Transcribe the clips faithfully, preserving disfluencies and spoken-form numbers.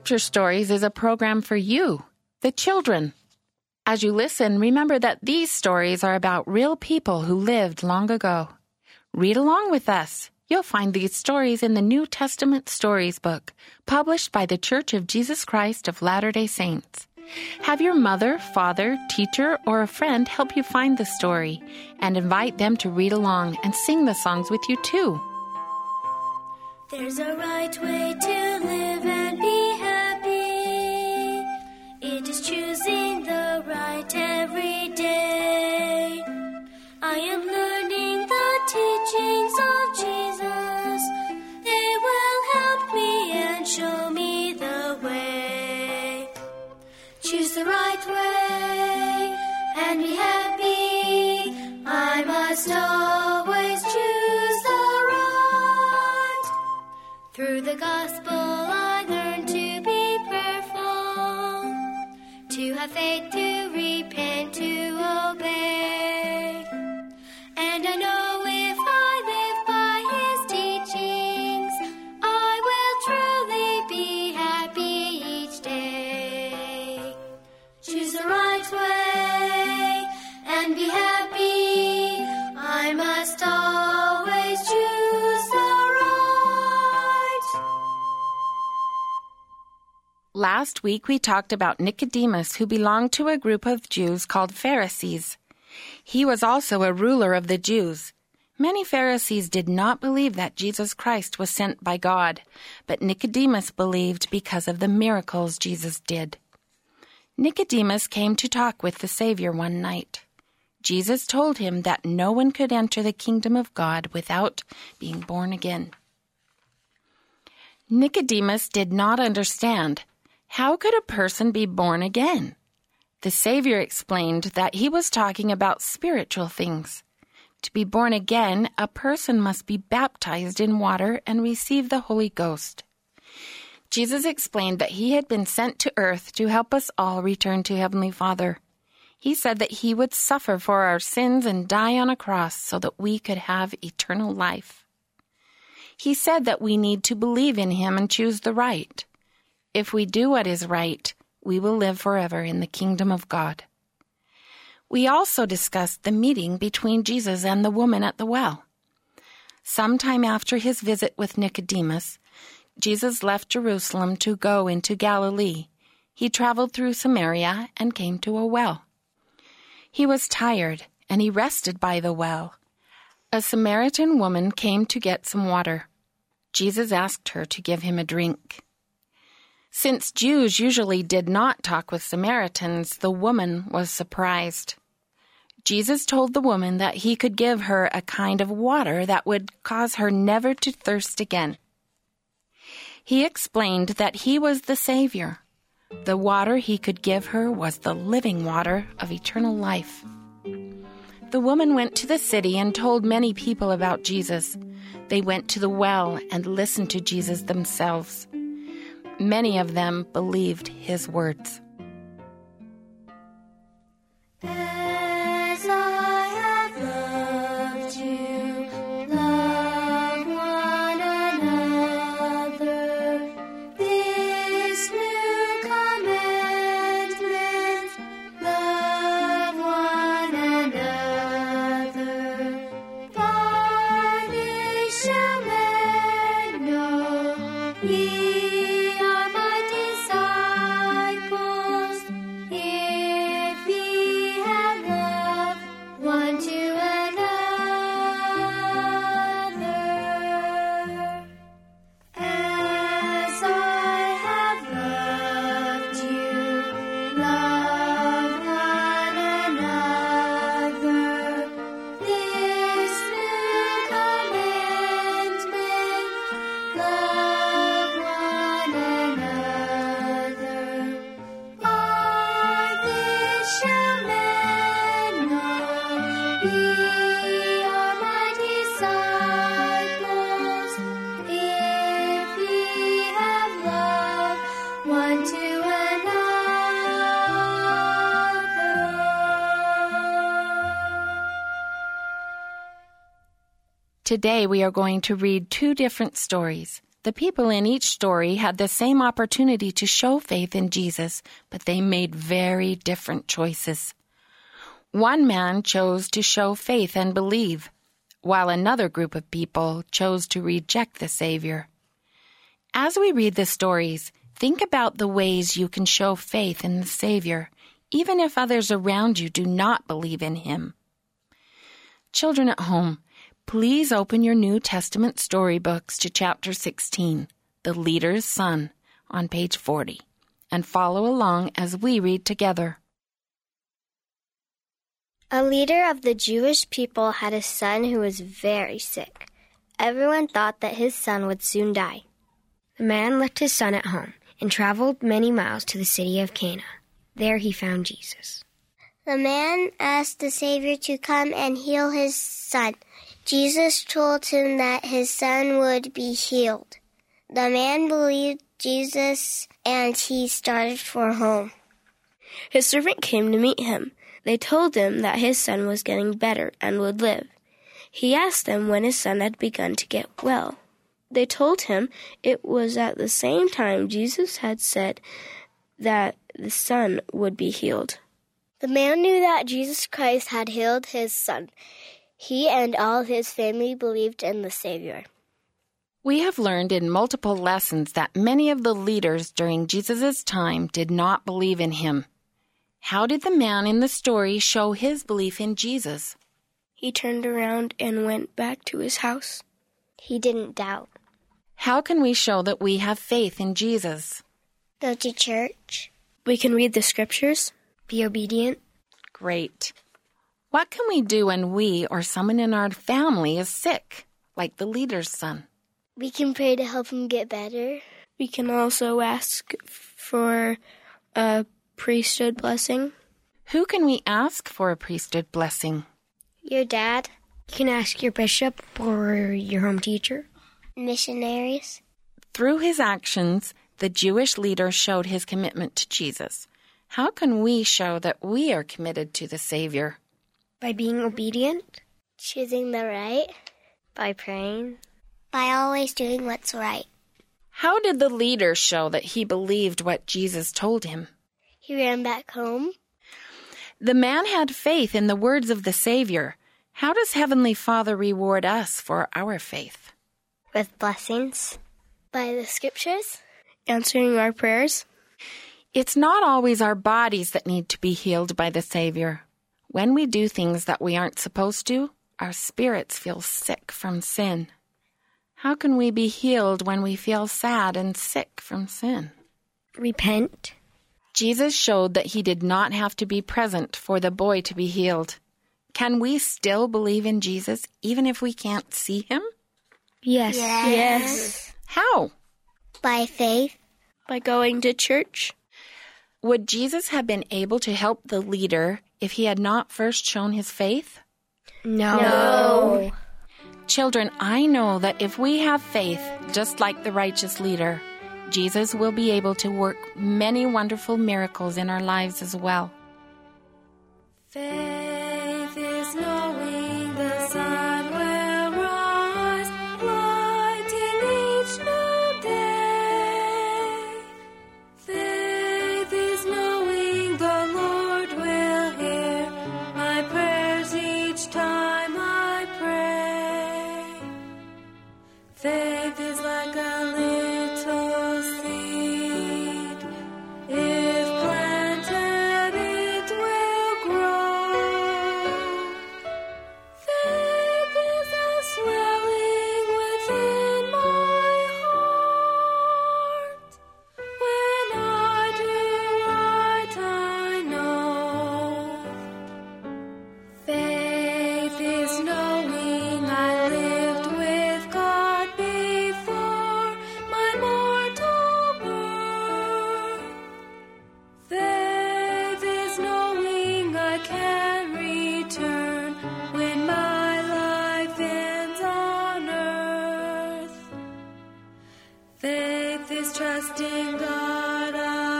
Scripture Stories is a program for you, the children. As you listen, remember that these stories are about real people who lived long ago. Read along with us. You'll find these stories in the New Testament Stories book, published by the Church of Jesus Christ of Latter-day Saints. Have your mother, father, teacher, or a friend help you find the story, and invite them to read along and sing the songs with you too. There's a right way to live and be happy. It is choosing the right every day. I am learning the teachings of Jesus. They will help me and show me the way. Choose the right way and be happy. I must always choose the right. Through the gospel I learn to be prayerful, to have faith, to repent, to obey. And I know if I live by his teachings, I will truly be happy each day. Choose the right way and be happy. I must always choose the right. Last week we talked about Nicodemus, who belonged to a group of Jews called Pharisees. He was also a ruler of the Jews. Many Pharisees did not believe that Jesus Christ was sent by God, but Nicodemus believed because of the miracles Jesus did. Nicodemus came to talk with the Savior one night. Jesus told him that no one could enter the kingdom of God without being born again. Nicodemus did not understand. How could a person be born again? The Savior explained that he was talking about spiritual things. To be born again, a person must be baptized in water and receive the Holy Ghost. Jesus explained that he had been sent to earth to help us all return to Heavenly Father. He said that he would suffer for our sins and die on a cross so that we could have eternal life. He said that we need to believe in him and choose the right. If we do what is right, we will live forever in the kingdom of God. We also discussed the meeting between Jesus and the woman at the well. Sometime after his visit with Nicodemus, Jesus left Jerusalem to go into Galilee. He traveled through Samaria and came to a well. He was tired, and he rested by the well. A Samaritan woman came to get some water. Jesus asked her to give him a drink. Since Jews usually did not talk with Samaritans, the woman was surprised. Jesus told the woman that he could give her a kind of water that would cause her never to thirst again. He explained that he was the Savior. The water he could give her was the living water of eternal life. The woman went to the city and told many people about Jesus. They went to the well and listened to Jesus themselves. Many of them believed his words. As I have loved you, love one another. This new commandment, love one another. By this shall men know ye are my disciples, if ye have love one to another. As I have loved you, love one another. This new commandment, love one another. By this shall men know ye are my disciples, if ye have love one to another. Today we are going to read two different stories. The people in each story had the same opportunity to show faith in Jesus, but they made very different choices. One man chose to show faith and believe, while another group of people chose to reject the Savior. As we read the stories, think about the ways you can show faith in the Savior, even if others around you do not believe in Him. Children at home, please open your New Testament storybooks to chapter sixteen, The Leader's Son, on page forty, and follow along as we read together. A leader of the Jewish people had a son who was very sick. Everyone thought that his son would soon die. The man left his son at home and traveled many miles to the city of Cana. There he found Jesus. The man asked the Savior to come and heal his son. Jesus told him that his son would be healed. The man believed Jesus and he started for home. His servant came to meet him. They told him that his son was getting better and would live. He asked them when his son had begun to get well. They told him it was at the same time Jesus had said that the son would be healed. The man knew that Jesus Christ had healed his son. He and all his family believed in the Savior. We have learned in multiple lessons that many of the leaders during Jesus' time did not believe in Him. How did the man in the story show his belief in Jesus? He turned around and went back to his house. He didn't doubt. How can we show that we have faith in Jesus? Go to church. We can read the scriptures. Be obedient. Great. What can we do when we or someone in our family is sick, like the leader's son? We can pray to help him get better. We can also ask for a priesthood blessing. Who can we ask for a priesthood blessing? Your dad. You can ask your bishop or your home teacher. Missionaries. Through his actions, the Jewish leader showed his commitment to Jesus. How can we show that we are committed to the Savior? By being obedient. Choosing the right. By praying. By always doing what's right. How did the leader show that he believed what Jesus told him? He ran back home. The man had faith in the words of the Savior. How does Heavenly Father reward us for our faith? With blessings. By the scriptures. Answering our prayers. It's not always our bodies that need to be healed by the Savior. When we do things that we aren't supposed to, our spirits feel sick from sin. How can we be healed when we feel sad and sick from sin? Repent. Jesus showed that He did not have to be present for the boy to be healed. Can we still believe in Jesus even if we can't see Him? Yes. Yes. Yes. How? By faith. By going to church. Would Jesus have been able to help the leader if He had not first shown His faith? No. No. Children, I know that if we have faith, just like the righteous leader, Jesus will be able to work many wonderful miracles in our lives as well. Faith is knowing the sun will rise, lighting each new day. Faith is knowing the Lord will hear my prayers each time I pray. Faith is like a little seed. If planted, it will grow. Faith is a swelling within my heart. When I do right, I know. Faith is knowing I lived with God before my mortal birth. Faith is knowing I can return when my life ends on earth. Faith is trusting God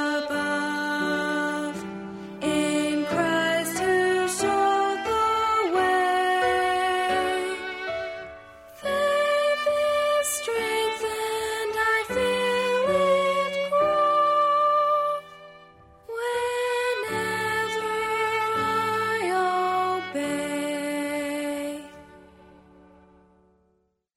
above, in Christ who showed the way. Faith is strength and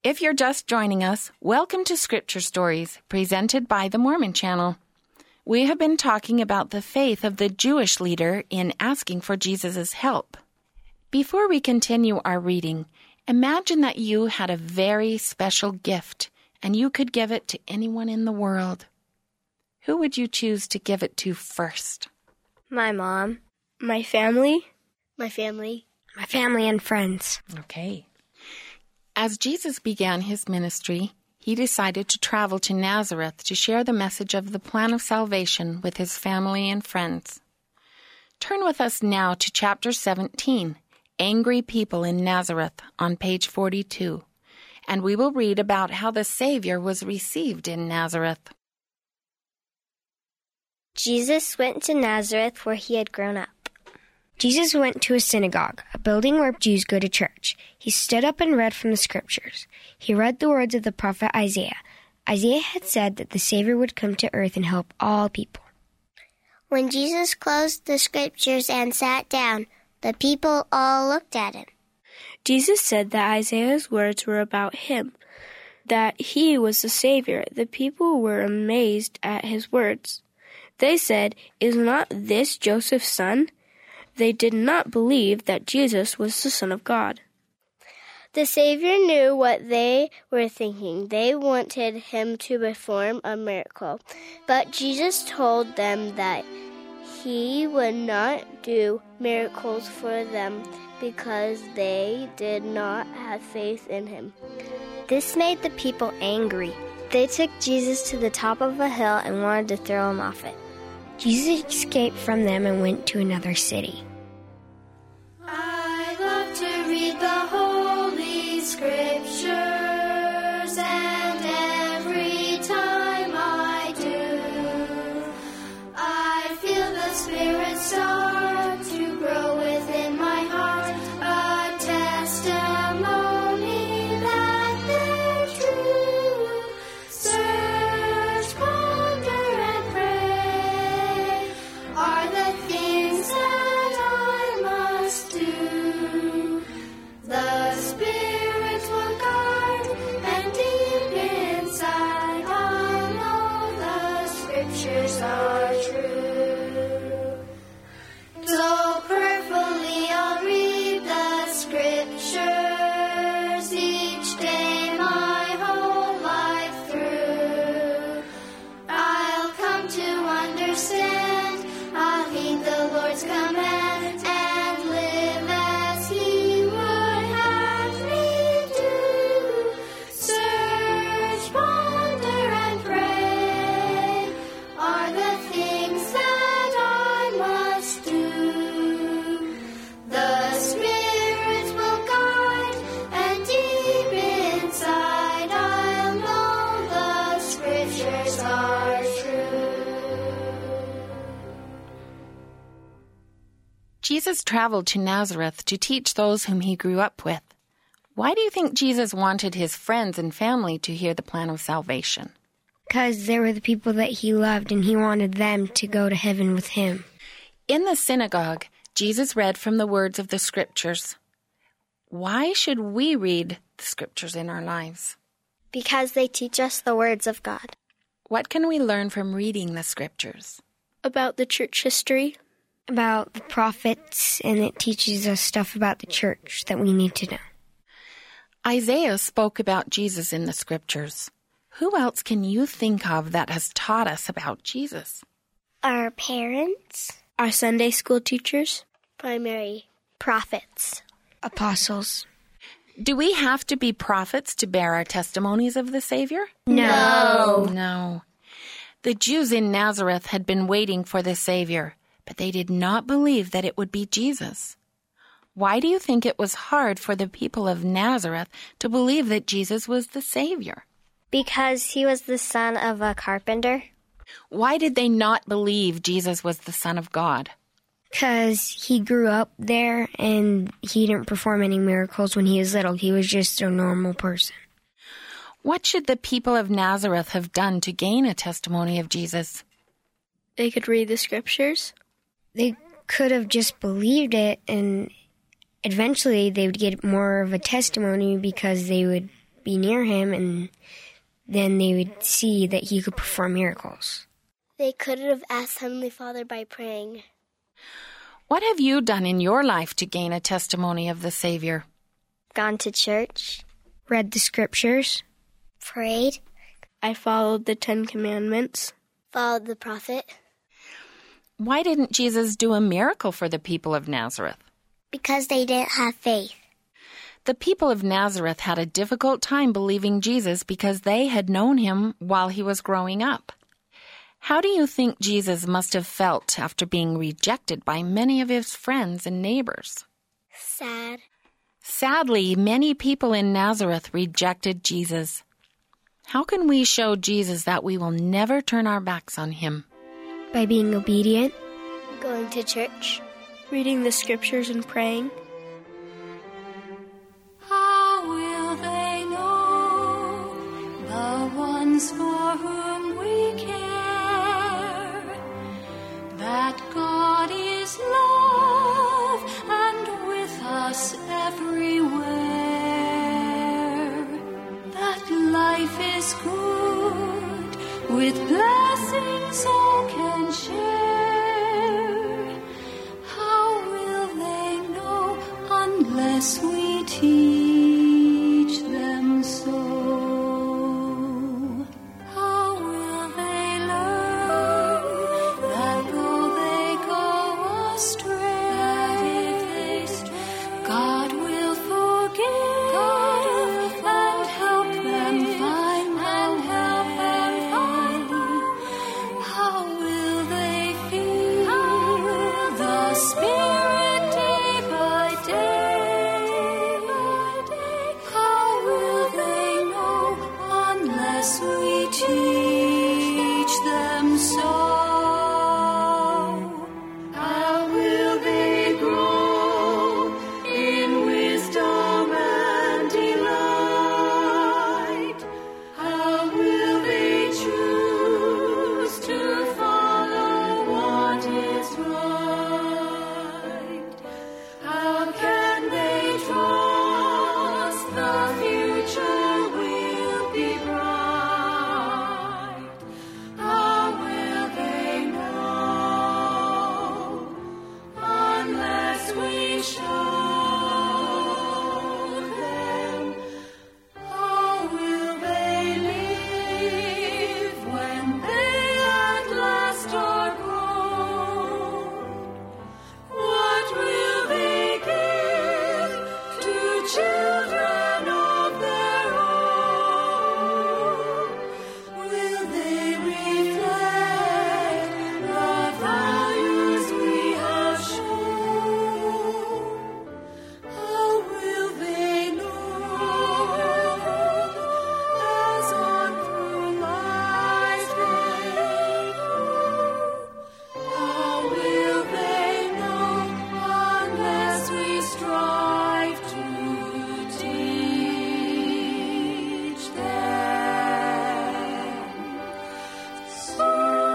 If you're just joining us, welcome to Scripture Stories, presented by the Mormon Channel. We have been talking about the faith of the Jewish leader in asking for Jesus' help. Before we continue our reading, imagine that you had a very special gift and you could give it to anyone in the world. Who would you choose to give it to first? My mom. My family. My family. My family and friends. Okay. As Jesus began his ministry, he decided to travel to Nazareth to share the message of the plan of salvation with his family and friends. Turn with us now to chapter seventeen, Angry People in Nazareth, on page forty-two, and we will read about how the Savior was received in Nazareth. Jesus went to Nazareth where he had grown up. Jesus went to a synagogue, a building where Jews go to church. He stood up and read from the scriptures. He read the words of the prophet Isaiah. Isaiah had said that the Savior would come to earth and help all people. When Jesus closed the scriptures and sat down, the people all looked at him. Jesus said that Isaiah's words were about him, that he was the Savior. The people were amazed at his words. They said, "Is not this Joseph's son?" They did not believe that Jesus was the Son of God. The Savior knew what they were thinking. They wanted him to perform a miracle. But Jesus told them that he would not do miracles for them because they did not have faith in him. This made the people angry. They took Jesus to the top of a hill and wanted to throw him off it. Jesus escaped from them and went to another city. I love to read the Holy Scriptures, and every time I do, I feel the Spirit start to grow within my heart, a testimony that they're true. Search, ponder, and pray are the things that I must do. The Spirit will guard, and deep inside I'll know the Scriptures are true. So prayerfully I'll read the Scriptures each day my whole life through. I'll come to understand, I'll heed the Lord's command and live as he would have me do. Search, ponder, and pray are the things that I must do. The Spirit will guide, and deep inside I'll know the Scriptures are true. Jesus traveled to Nazareth to teach those whom he grew up with. Why do you think Jesus wanted his friends and family to hear the plan of salvation? Because they were the people that he loved, and he wanted them to go to heaven with him. In the synagogue, Jesus read from the words of the Scriptures. Why should we read the Scriptures in our lives? Because they teach us the words of God. What can we learn from reading the Scriptures? About the church history. About the prophets, and it teaches us stuff about the church that we need to know. Isaiah spoke about Jesus in the Scriptures. Who else can you think of that has taught us about Jesus? Our parents, Our Sunday school teachers. primary prophets. Apostles. Do we have to be prophets to bear our testimonies of the Savior? No. No. The Jews in Nazareth had been waiting for the Savior, but they did not believe that it would be Jesus. Why do you think it was hard for the people of Nazareth to believe that Jesus was the Savior? Because he was the son of a carpenter. Why did they not believe Jesus was the Son of God? Because he grew up there and he didn't perform any miracles when he was little. He was just a normal person. What should the people of Nazareth have done to gain a testimony of Jesus? They could read the Scriptures. They could have just believed it, and eventually they would get more of a testimony because they would be near him, and then they would see that he could perform miracles. They could have asked Heavenly Father by praying. What have you done in your life to gain a testimony of the Savior? Gone to church. Read the scriptures. Prayed. I followed the Ten Commandments. Followed the prophet. Why didn't Jesus do a miracle for the people of Nazareth? Because they didn't have faith. The people of Nazareth had a difficult time believing Jesus because they had known him while he was growing up. How do you think Jesus must have felt after being rejected by many of his friends and neighbors? Sad. Sadly, many people in Nazareth rejected Jesus. How can we show Jesus that we will never turn our backs on him? By being obedient. Going to church. Reading the scriptures and praying. How will they know, the ones for whom we care, that God is love and with us everywhere, that life is good, with blessings all can share? How will they know unless we teach them so? How will they learn that though they go astray, God will forgive, God will forgive and help them find, and help them find? How will they feel the Spirit day by day? How will they know unless we teach them so? How will they grow in wisdom and delight? How will they choose to follow what is right? How can they trust the future will be bright? How will they know unless we show them? How will they live when they at last are grown? What will they give to children of their own? Will they reflect the values we have shown? How will they know as on through life they go? How will they know unless we strive to teach them so?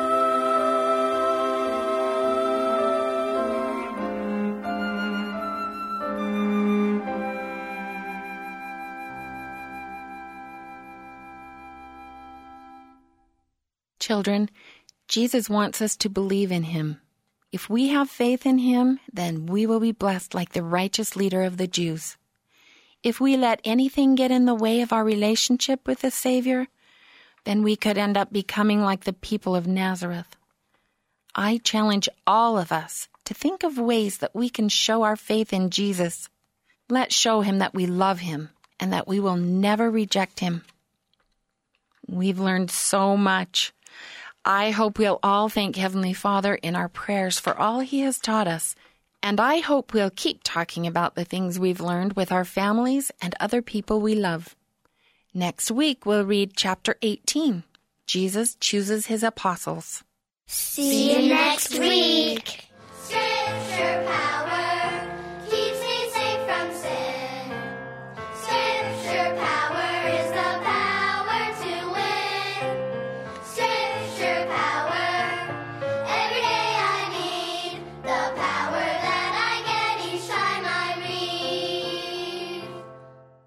Children, Jesus wants us to believe in him. If we have faith in him, then we will be blessed like the righteous leader of the Jews. If we let anything get in the way of our relationship with the Savior, then we could end up becoming like the people of Nazareth. I challenge all of us to think of ways that we can show our faith in Jesus. Let's show him that we love him and that we will never reject him. We've learned so much. I hope we'll all thank Heavenly Father in our prayers for all he has taught us, and I hope we'll keep talking about the things we've learned with our families and other people we love. Next week, we'll read chapter eighteen, Jesus Chooses His Apostles. See you next week.